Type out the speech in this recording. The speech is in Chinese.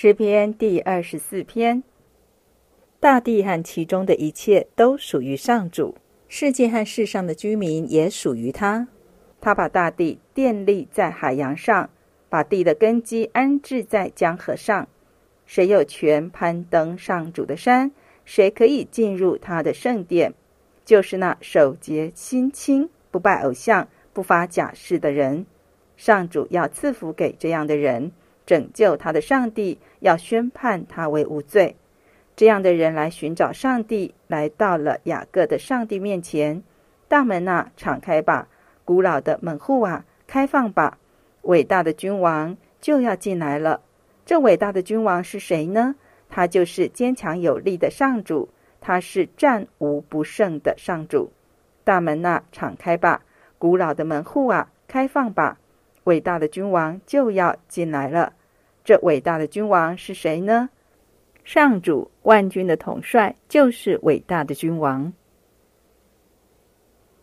诗篇第24篇。大地和其中的一切都属于上主，世界和世上的居民也属于他。他把大地奠立在海洋上，把地的根基安置在江河上。谁有权攀登上主的山？谁可以进入他的圣殿？就是那手洁心清、不拜偶像、不发假誓的人。上主要赐福给这样的人，拯救他的上帝要宣判他为无罪。这样的人来寻找上帝，来到了雅各的上帝面前。大门啊，敞开吧；古老的门户啊，开放吧。伟大的君王就要进来了。这伟大的君王是谁呢？他就是坚强有力的上主，他是战无不胜的上主。大门啊，敞开吧；古老的门户啊，开放吧。伟大的君王就要进来了。这伟大的君王是谁呢？上主万军的统帅就是伟大的君王。